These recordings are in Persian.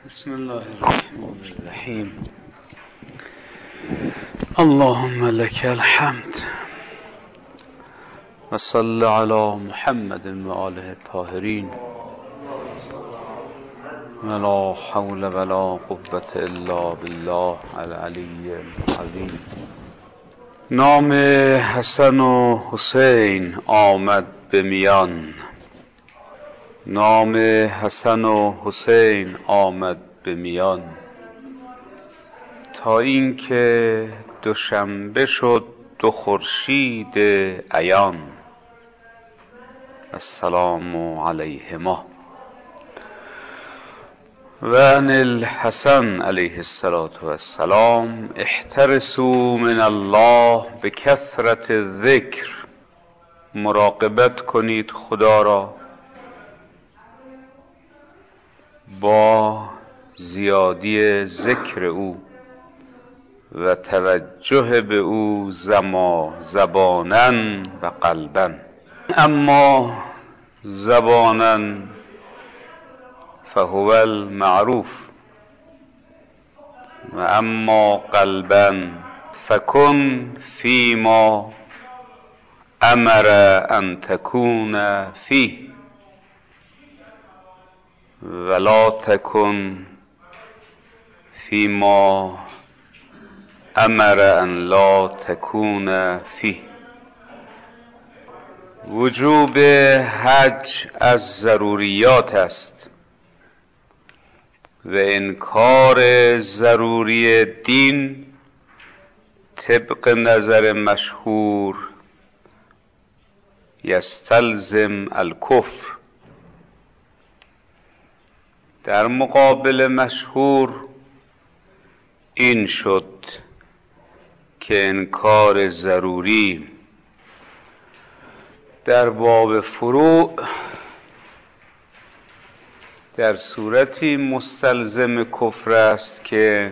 بسم الله الرحمن الرحیم. اللهم لك الحمد و صل علی محمد و آله الطاهرین ولا حول ولا قوة الا بالله العلی العظیم. نام حسن و حسین آمد به میان، نام حسن و حسین آمد به میان، تا اینکه دوشنبه شد دو خورشید عیان. السلام علیهما. و عن الحسن علیه السلام احترسوا من الله بکثرة الذکر. مراقبت کنید خدا را با زیادی ذکر او و توجه به او زباناً و قلباً. اما زباناً فهو المعروف و اما قلباً فکن فیما امر ان تکون فیه ولا تکن فیما امر ان لا تکون فیه. وجوب حج از ضروریات است و انکار ضروری دین طبق نظر مشهور یستلزم الکفر. در مقابل مشهور این شد که انکار ضروری در باب فروع در صورتی مستلزم کفر است که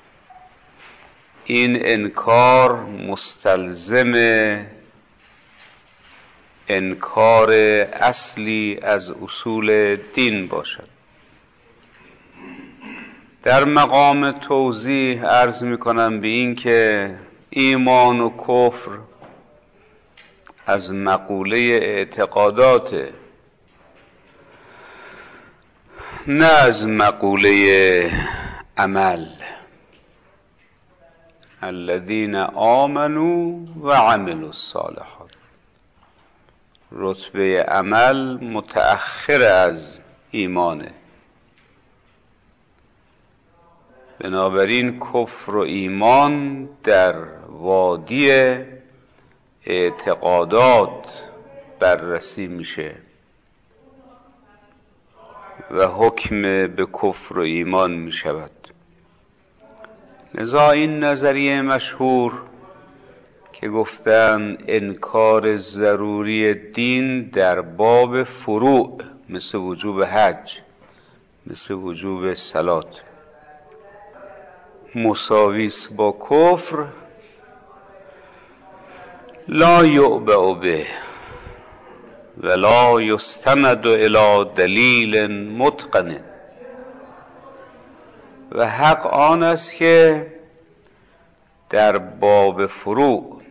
این انکار مستلزم انکار اصلی از اصول دین باشد. در مقام توضیح عرض می‌کنم به این که ایمان و کفر از مقوله اعتقادات، نه از مقوله عمل. الذین آمنوا و عملوا الصالحات. رتبه عمل متأخر از ایمانه. بنابراین کفر و ایمان در وادی اعتقادات بررسی میشه و حکم به کفر و ایمان میشود. لذا این نظریه مشهور که گفتن انکار ضروری دین در باب فروع مثل وجوب حج، مثل وجوب صلات، مساویس با کفر، لا یعبأ به ولا یستند الی دلیل متقن. و حق آن است که در باب فروع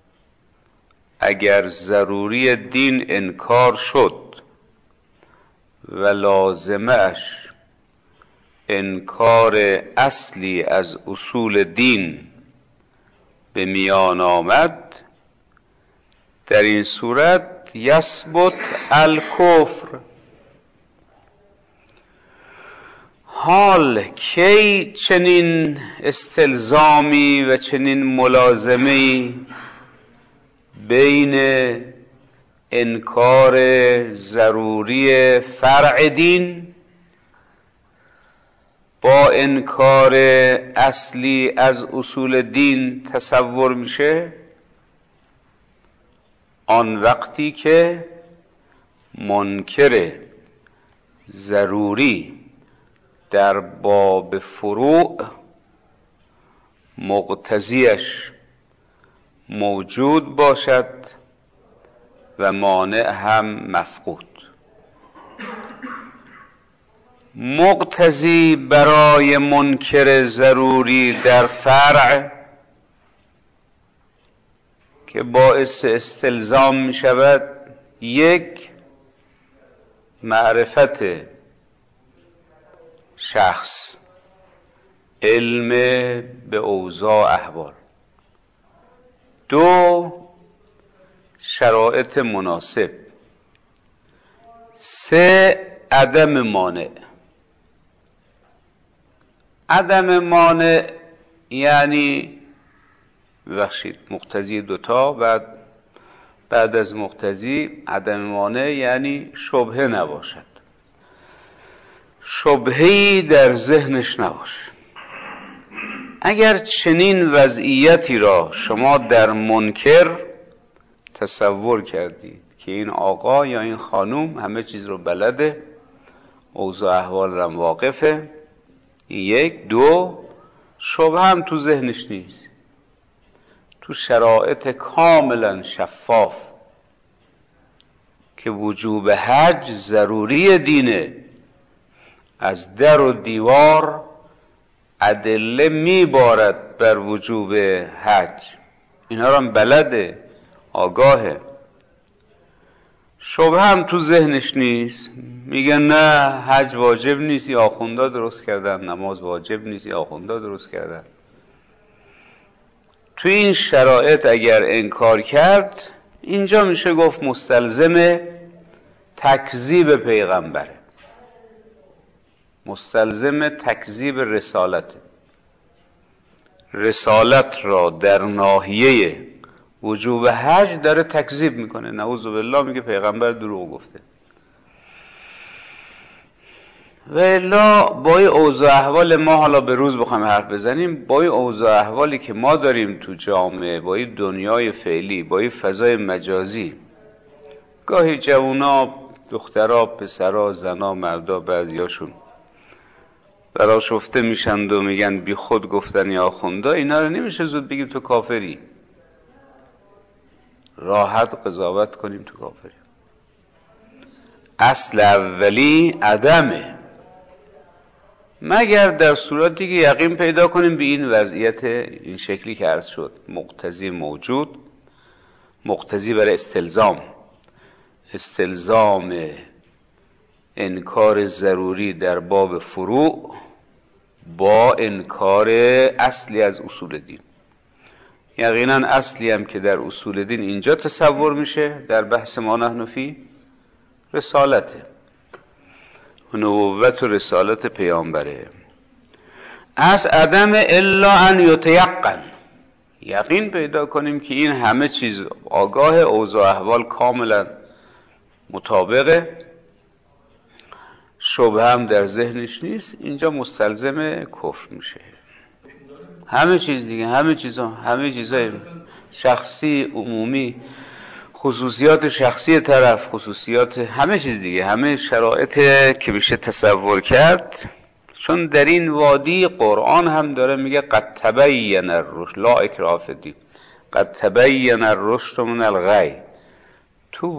اگر ضروری دین انکار شد و لازمش انکار اصلی از اصول دین به میان آمد، در این صورت یثبت الکفر. حال کی چنین استلزامی و چنین ملازمه‌ای بین انکار ضروری فرع دین با انکار اصلی از اصول دین تصور میشه؟ آن وقتی که منکر ضروری در باب فروع مقتضیش موجود باشد و مانع هم مفقود. مقتضی برای منکر ضروری در فرع که باعث استلزام می شود، یک، معرفت شخص، علم به اوضاع احوال، دو، شرایط مناسب، سه، عدم مانع. عدم مانع یعنی مقتضی دوتا، بعد از مقتضی عدم مانع یعنی شبهه نباشد، شبهه‌ای در ذهنش نباشه. اگر چنین وضعیتی را شما در منکر تصور کردید که این آقا یا این خانوم همه چیز رو بلده، اوضاع احوال را واقفه، یک، دو، شبهه هم تو ذهنش نیست، تو شرایط کاملا شفاف که وجوب حج ضروری دینه، از در و دیوار ادله میبارد بر وجوب حج، اینا رو هم بلده، آگاهه. شبهه هم تو ذهنش نیست، میگن نه حج واجب نیست، یا آخوندا درست کردن، نماز واجب نیست، یا آخوندا درست کردن. تو این شرایط اگر انکار کرد، اینجا میشه گفت مستلزم تکذیب پیغمبره، مستلزم تکذیب رسالت را در ناحیه وجوب حج داره تکذیب میکنه، نعوذ بالله، میگه پیغمبر دروغ گفته. و الا با این اوضاع احوال ما حالا به روز بخوایم حرف بزنیم، با این اوضاع احوالی که ما داریم تو جامعه، با این دنیای فعلی، با این فضای مجازی، گاهی جوونا، دخترها، پسرها، زنا، مردا، بعضیاشون برآشفته میشند و میگن بی خود گفتن یا آخوندا، اینا رو نمیشه زود بگیم تو کافری، راحت قضاوت کنیم تو کافری. اصل اولی عدمه، مگر در صورتی که یقین پیدا کنیم به این وضعیت این شکلی که عرض شد، مقتضی موجود، مقتضی برای استلزام انکار ضروری در باب فروع با انکار اصلی از اصول دین. یقینا اصلی هم که در اصول دین اینجا تصور میشه در بحث ما نحن فی، رسالته، نبوت و رسالت پیامبره. از عدم الا ان یتیقن، یقین پیدا کنیم که این همه چیز آگاه، اوضاع احوال کاملا مطابقه، شبهه هم در ذهنش نیست، اینجا مستلزم کفر میشه. همه چیز دیگه، همه چیزای شخصی، عمومی، خصوصیات شخصی طرف، خصوصیات همه چیز دیگه، همه شرایط که میشه تصور کرد. چون در این وادی قرآن هم داره میگه قد تبین الرشد لا اکراه فی الدین، قد تبین الرشد من الغی. تو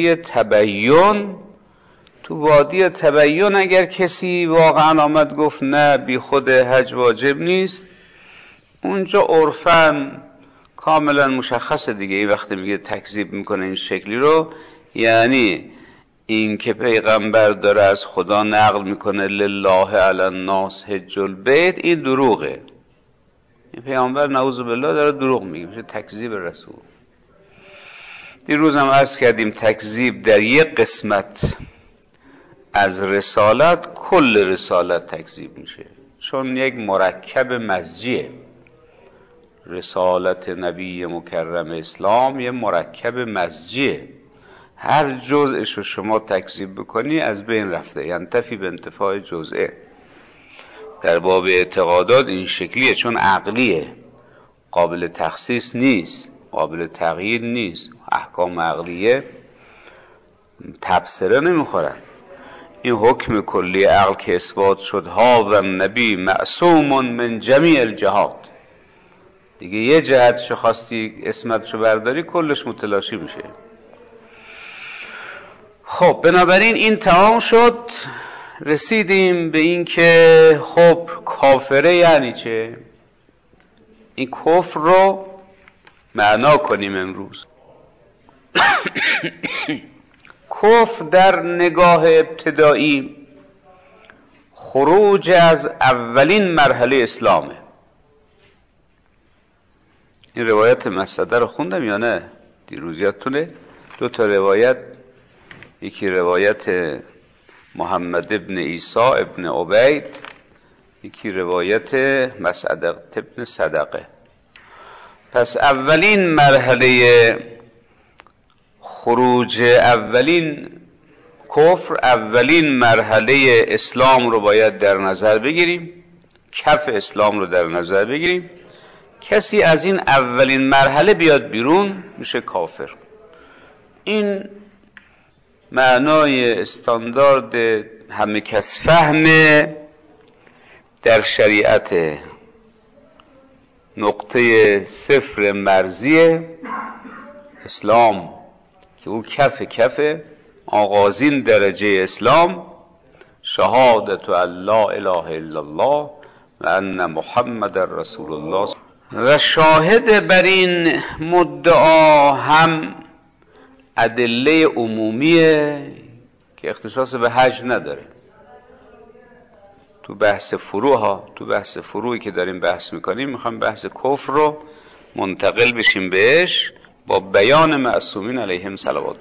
وادی تبین اگر کسی واقعا آمد گفت نه بی خود حج واجب نیست، اونجا عرفاً کاملا مشخصه دیگه. این وقتی میگه تکذیب میکنه این شکلی رو، یعنی این که پیغمبر داره از خدا نقل میکنه لله علی الناس حج البیت، این دروغه. این پیغمبر نعوذ بالله داره دروغ میگه، میشه تکذیب رسول. دیروز هم عرض کردیم تکذیب در یک قسمت از رسالت، کل رسالت تکذیب میشه، چون یک مرکب مزجیه. رسالت نبی مکرم اسلام یه مرکب مزجیه، هر جزءش رو شما تکذیب بکنی از بین رفته، ینتفی به انتفاع جزئه. در باب اعتقادات این شکلیه، چون عقلیه، قابل تخصیص نیست، قابل تغییر نیست. احکام عقلیه تبصره نمیخورن. این حکم کلی عقل که اثبات شد، ها و نبی معصوم من جمیع الجهات، دیگه یه جهتشو خواستی اسمتشو برداری کلش متلاشی میشه. خب بنابراین این تمام شد. رسیدیم به این که خب کافره یعنی چه؟ این کفر رو معنا کنیم امروز. کفر در نگاه ابتدایی خروج از اولین مرحله اسلامه. این روایت مسعده رو خوندم یا نه؟ دیروز یادتونه؟ 2 روایت، یکی روایت محمد ابن عیسی ابن عبید، یکی روایت مسعده ابن صدقه. پس اولین مرحله خروج، اولین کفر، اولین مرحله اسلام رو باید در نظر بگیریم، کف اسلام رو در نظر بگیریم. کسی از این اولین مرحله بیاد بیرون میشه کافر. این معنای استاندارد همه کس فهمه در شریعت، نقطه صفر مرزی اسلام که اون کف آغازین درجه اسلام، شهادت ان لا اله الا الله و ان محمد رسول الله. و شاهد بر این مدعا هم ادله عمومیه که اختصاص به حج نداره. تو بحث فروعی که داریم بحث میکنیم، میخوام بحث کفر رو منتقل بشیم بهش با بیان معصومین علیهم صلوات.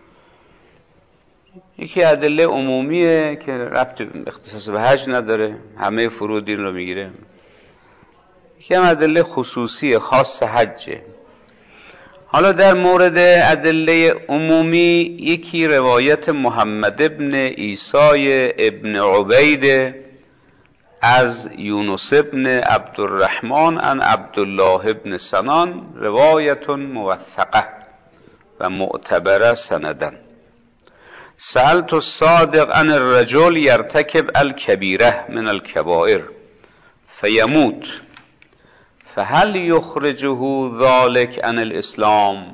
یکی ادله عمومیه که ربط اختصاص به حج نداره، همه فروع دین رو میگیره. یکی هم ادله خصوصی خاص حجه. حالا در مورد ادله عمومی، یکی روایت محمد ابن عیسی ابن عبید از یونس ابن عبدالرحمن عن عبدالله ابن سنان، روایت موثقه و معتبره سندن. سألت الصادق عن الرجل يرتكب الكبيرة من الكبائر فيموت فهل يخرجه ذلك عن الاسلام؟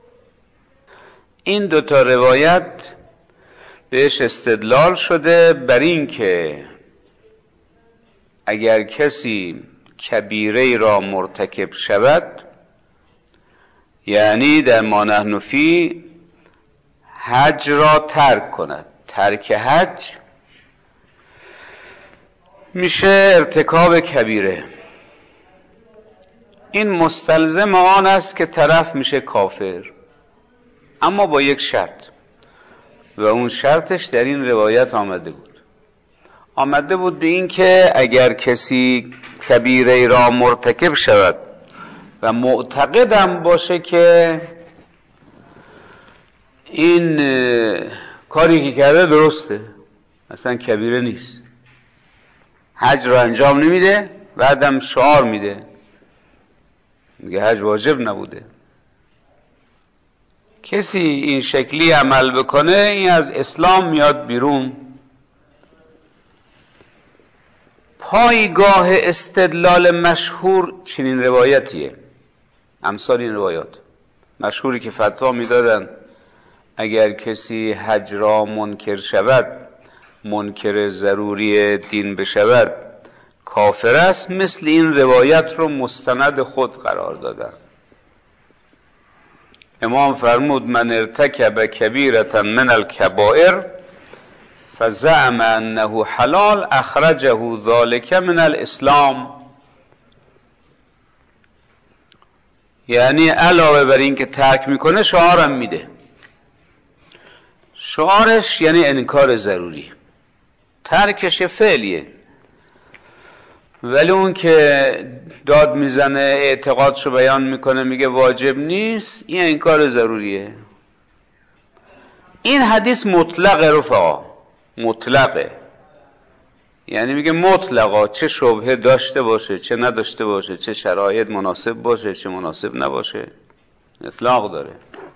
این 2 روایت بهش استدلال شده بر این که اگر کسی کبیره را مرتکب شود، یعنی در ما نحن فی حج را ترک کند، ترک حج میشه ارتکاب کبیره. این مستلزم آن است که طرف میشه کافر، اما با یک شرط، و اون شرطش در این روایت آمده بود به این که اگر کسی کبیره را مرتکب شود و معتقدم باشه که این کاری که کرده درسته، اصلا کبیره نیست، حج را انجام نمیده، بعدم شعار میده میگه حج واجب نبوده. کسی این شکلی عمل بکنه، این از اسلام میاد بیرون. پایگاه استدلال مشهور چنین روایتیه، امثال این روایات مشهوری که فتوا میدادن اگر کسی حج را منکر شود، منکر ضروری دین بشود، کافر است. مثل این روایت رو مستند خود قرار دادن. امام فرمود من ارتکب کبیرة من الکبائر فزعم انه حلال اخرجه ذلك من الاسلام. یعنی علاوه بر این که ترک میکنه، شعارم میده. شعارش یعنی انکار ضروری، ترکش فعلیه، ولی اون که داد میزنه اعتقادشو بیان میکنه میگه واجب نیست، این انکار ضروریه. این حدیث مطلقه رفقا، مطلقه، یعنی میگه مطلقا، چه شبهه داشته باشه چه نداشته باشه، چه شرایط مناسب باشه چه مناسب نباشه، اطلاق داره.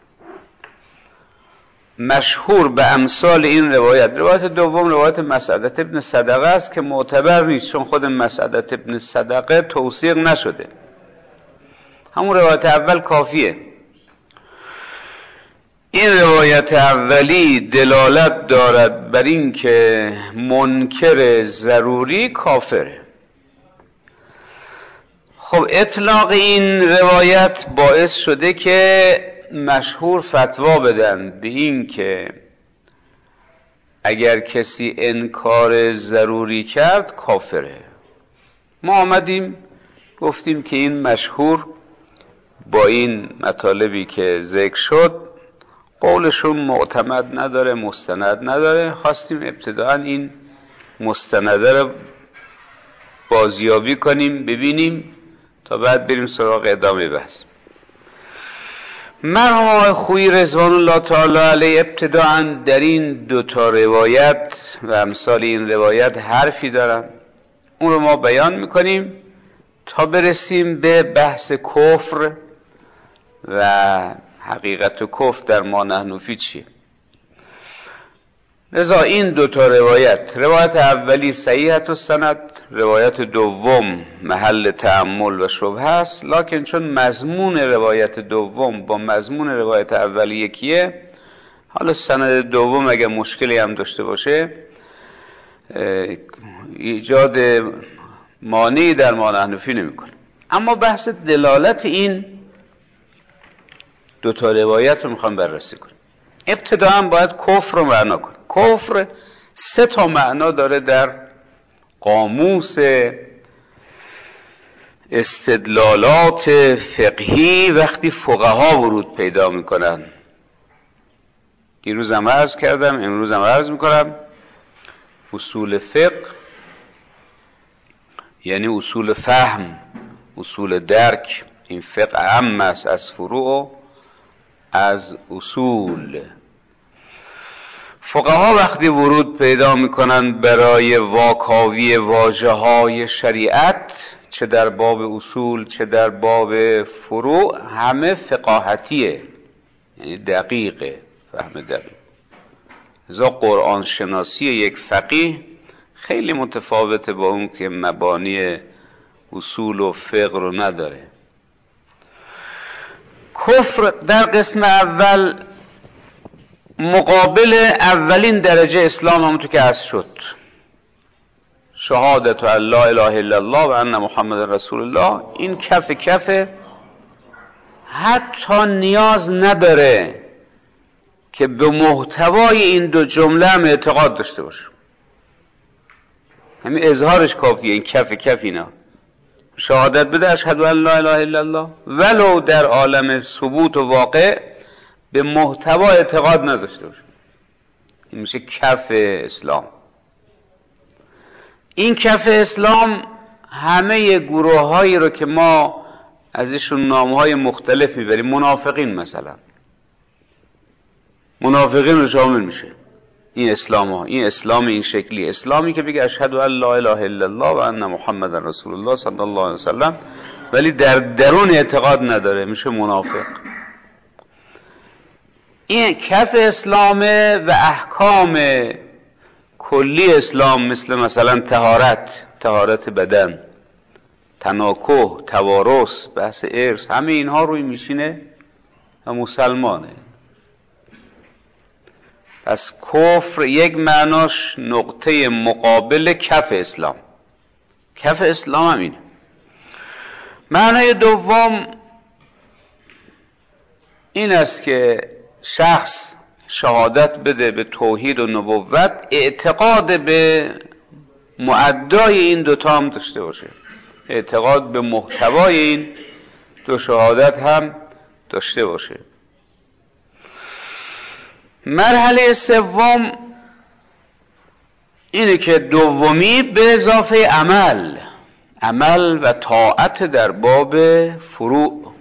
مشهور به امثال این روایت دوم روایت مسعده ابن صدقه است که معتبر نیست، چون خود مسعده ابن صدقه توثیق نشده. همون روایت اول کافیه. این روایت اولی دلالت دارد بر این که منکر ضروری کافره. خب اطلاق این روایت باعث شده که مشهور فتوا بدن به این که اگر کسی انکار ضروری کرد کافره. ما آمدیم گفتیم که این مشهور با این مطالبی که ذکر شد قولشون معتمد نداره، مستند نداره. خواستیم ابتداء این مستنده رو بازیابی کنیم، ببینیم تا بعد بریم سراغ ادامه بحث. مرحوم آقای خویی رضوان الله تعالی علیه ابتداء در این دوتا روایت و امثال این روایت حرفی دارن، اون رو ما بیان میکنیم تا برسیم به بحث کفر و حقیقت کفر در ما نحن فی چیه. لذا این دوتا روایت اولی صحیحت السند، روایت دوم محل تأمل و شبهه است، لکن چون مضمون روایت دوم با مضمون روایت اولی یکیه، حالا سند دوم اگر مشکلی هم داشته باشه ایجاد مانعی در ما نحن فی نمیکنه. اما بحث دلالت این دوتا روایت رو میخوام بررسی کنیم. ابتداء باید کفر رو معنا کنیم. کفر 3 معنا داره در قاموس استدلالات فقهی وقتی فقها ورود پیدا میکنن. دیروز هم عرض کردم، امروز هم عرض میکنم، اصول فقه یعنی اصول فهم، اصول درک. این فقه عام است از فروع از اصول. فقها وقتی ورود پیدا میکنن برای واکاوی واژه‌های شریعت، چه در باب اصول چه در باب فروع، همه فقاهتیه، یعنی دقیقه، فهم دقیق. لذا قرآن شناسی یک فقیه خیلی متفاوته با اون که مبانی اصول و فقه رو نداره. کفر در قسم اول مقابل اولین درجه اسلام، همونطور که عرض شد، شهادت ان لا اله الا الله و ان محمد رسول الله، این کف حتی نیاز نداره که به محتوای این دو جمله هم اعتقاد داشته باشه. همین اظهارش کافیه. این کف اینا شهادت بده اشهد ان لا اله الا الله، ولو در عالم ثبوت و واقع به محتوا اعتقاد نداشته باشه. این میشه کف اسلام. این کف اسلام همه گروه هایی رو که ما ازشون نامهای مختلف میبریم، منافقین مثلا، منافقین رو شامل میشه این اسلام ها. این اسلام این شکلی، اسلامی که بگه اشهد ان لا اله الا الله و ان محمد رسول الله صلی الله علیه وسلم، ولی در درون اعتقاد نداره، میشه منافق. این کف اسلامه و احکام کلی اسلام مثلا طهارت بدن، تناکح، توارث، بحث ارث، همه اینها روی میشینه و مسلمانه. پس کفر یک معناش نقطه مقابل کف اسلام. کف اسلام هم اینه. معنای دوم این است که شخص شهادت بده به توحید و نبوت، اعتقاد به مؤدای این دوتا هم داشته باشه، اعتقاد به محتوای این دو شهادت هم داشته باشه. مرحله سوم اینه که دومی به اضافه عمل و طاعت در باب فروع.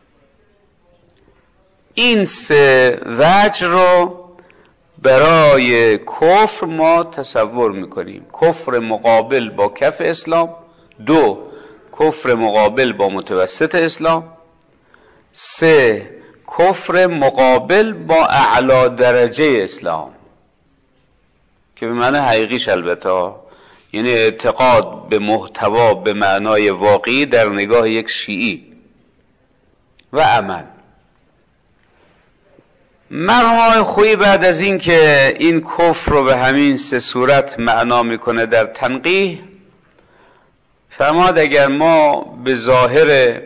این 3 وجه رو برای کفر ما تصور میکنیم. کفر مقابل با کف اسلام، 2 کفر مقابل با متوسط اسلام، 3 کفر مقابل با اعلی درجه اسلام، که به معنی حقیقیش البته، یعنی اعتقاد به محتوا به معنای واقعی در نگاه یک شیعی، و عمل. مرحوم آقای خویی بعد از این که این کفر رو به همین سه صورت معنا میکنه در تنقیح، فرماد اگر ما به ظاهر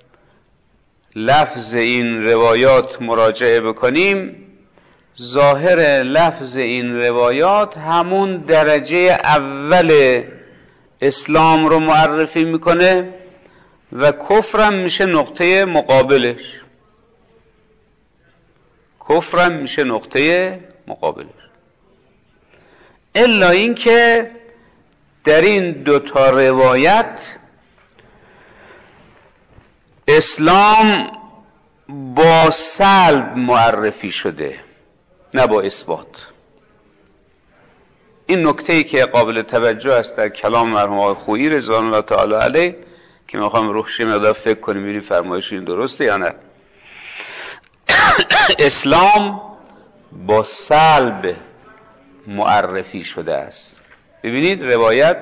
لفظ این روایات مراجعه بکنیم، ظاهر لفظ این روایات همون درجه اول اسلام رو معرفی میکنه و کفرم میشه نقطه مقابلش. کفرم میشه نقطه مقابلش. الا این که در این دوتا روایت اسلام با سلب معرفی شده، نه با اثبات. این نکته‌ای که قابل توجه است در کلام مرحوم آقای خویی رضوان الله تعالی علیه که میخوام روحش مقدار فکر کنیم ببینیم فرمایش این درسته یا نه. اسلام با سلب معرفی شده است. ببینید روایت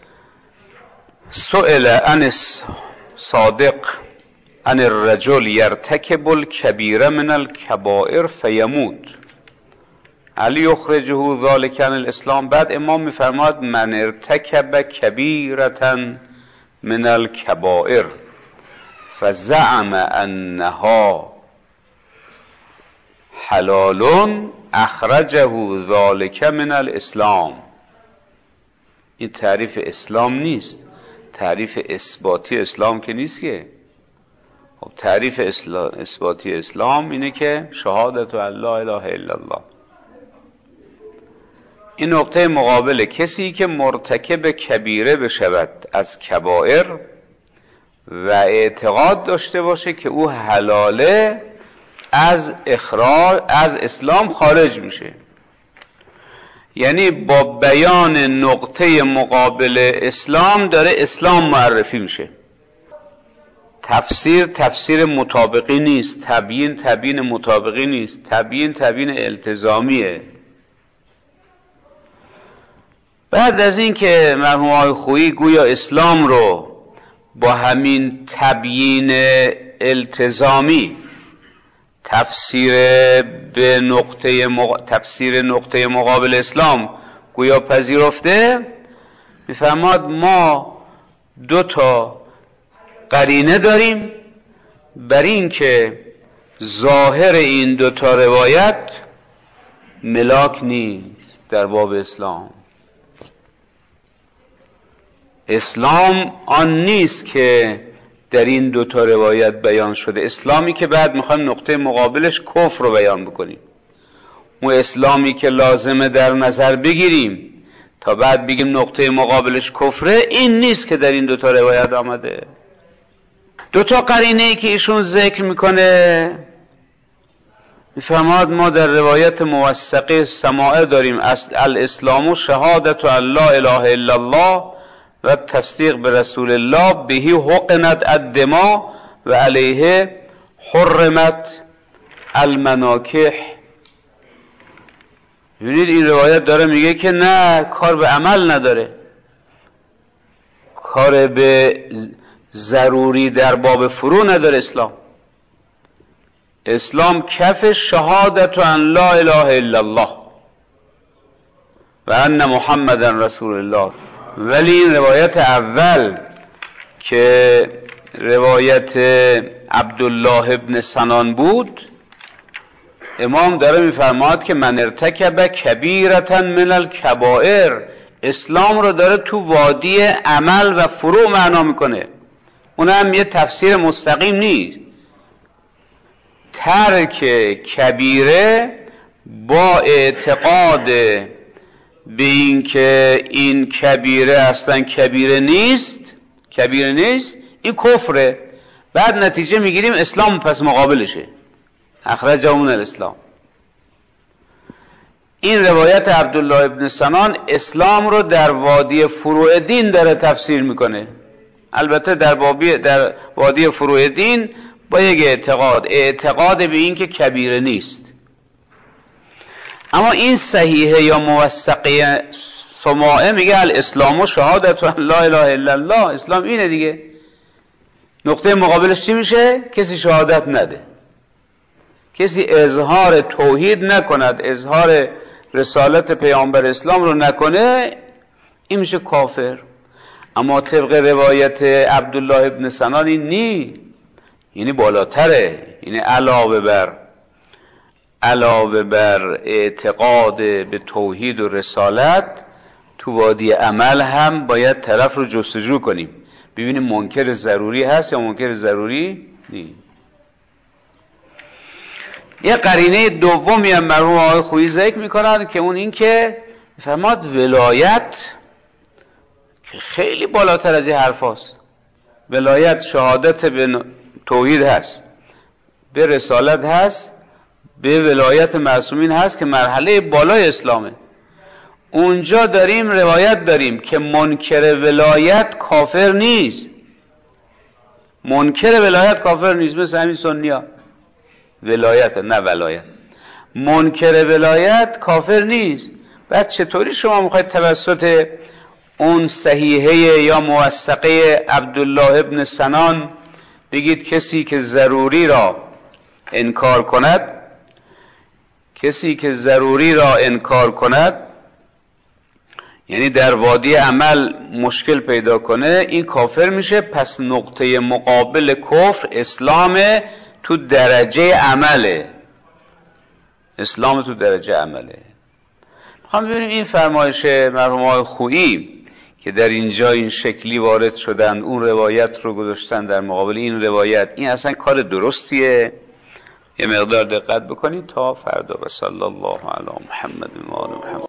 سئل عن صادق عن الرجل یرتکب الکبیره من الکبائر فیموت هل یخرجه ذلک عن الاسلام. بعد امام میفرماد من ارتکب کبیرة من الکبائر فزعم انها حلال اخرجه ذلک من الاسلام. این تعریف اسلام نیست، تعریف اثباتی اسلام که نیست که. خب تعریف اثباتی اسلام اینه که شهادت ان لا اله الا الله. این نقطه مقابل کسی که مرتکب کبیره بشود از کبائر و اعتقاد داشته باشه که او حلاله، از اسلام خارج میشه. یعنی با بیان نقطه مقابل اسلام داره اسلام معرفی میشه. تفسیر مطابقی نیست، تبیین مطابقی نیست، تبیین التزامیه. بعد از این که مرحوم آقای خویی گویا اسلام رو با همین تبیین التزامی تفسیر نقطه مقابل اسلام گویا پذیرفته، میفرماد ما دو تا قرینه داریم بر این که ظاهر این دو تا روایت ملاک نیست در باب اسلام. اسلام آن نیست که در این دو تا روایت بیان شده. اسلامی که بعد میخوایم نقطه مقابلش کفر رو بیان بکنیم، اون اسلامی که لازمه در نظر بگیریم تا بعد بگیم نقطه مقابلش کفره، این نیست که در این دو تا روایت آمده. دو تا قرینه‌ای که ایشون ذکر میکنه، میفرماد ما در روایت موثقه سماعه داریم الاسلام شهادت ان لا اله الا الله و تصدیق به رسول الله بهی حقنت الدماء و علیه حرمت المناکح. ببینید این روایت داره میگه که نه، کار به عمل نداره، کار به ضروری در باب فرو نداره. اسلام کف شهادت ان لا اله الا الله و ان محمدا رسول الله. ولی این روایت اول که روایت عبدالله ابن سنان بود، امام داره میفرماد که من ارتکب کبیرة من الکبائر، اسلام رو داره تو وادی عمل و فروع معنا میکنه. اون هم یه تفسیر مستقیم نیست. ترک کبیره با اعتقاد به این که این کبیره اصلا کبیره نیست، این کفره. بعد نتیجه میگیریم اسلام پس مقابلشه، اخرجه من الاسلام. این روایت عبدالله ابن سنان اسلام رو در وادی فروع دین داره تفسیر میکنه. البته در وادی فروع دین با یک اعتقاد به این که کبیره نیست. اما این صحیحه یا موثقه سماعه میگه الاسلام و شهادت ان لا اله الا الله. اسلام اینه دیگه. نقطه مقابلش چی میشه؟ کسی شهادت نده. کسی اظهار توحید نکند، اظهار رسالت پیامبر اسلام رو نکنه، این میشه کافر. اما طبق روایت عبدالله ابن سنان این نی، یعنی بالاتره، یعنی علاوه بر اعتقاد به توحید و رسالت، تو وادی عمل هم باید طرف رو جستجو کنیم ببینیم منکر ضروری هست یا منکر ضروری نی. یه قرینه دومی هم مرحوم آقای خویی ذکر میکنند که اون این که فرماد ولایت که خیلی بالاتر از این حرف هست. ولایت شهادت به توحید هست، به رسالت هست، به ولایت معصومین هست که مرحله بالای اسلامه. اونجا داریم روایت داریم که منکر ولایت کافر نیست. منکر ولایت کافر نیست، مثل همین سنی‌ها. ولایت نه ولایت. منکر ولایت کافر نیست. بعد چطوری شما میخواید توسط اون صحیحه یا موثقه عبدالله ابن سنان بگید کسی که ضروری را انکار کند، یعنی در وادی عمل مشکل پیدا کنه، این کافر میشه؟ پس نقطه مقابل کفر اسلام تو درجه عمله. میخوام ببینیم این فرمایش مرحوم آقای خویی که در اینجا این شکلی وارد شدن، اون روایت رو گذاشتن در مقابل این روایت، این اصلا کار درستیه؟ یه مقدار دقت بکنید تا فردا. و صلی الله علی محمد و آل محمد.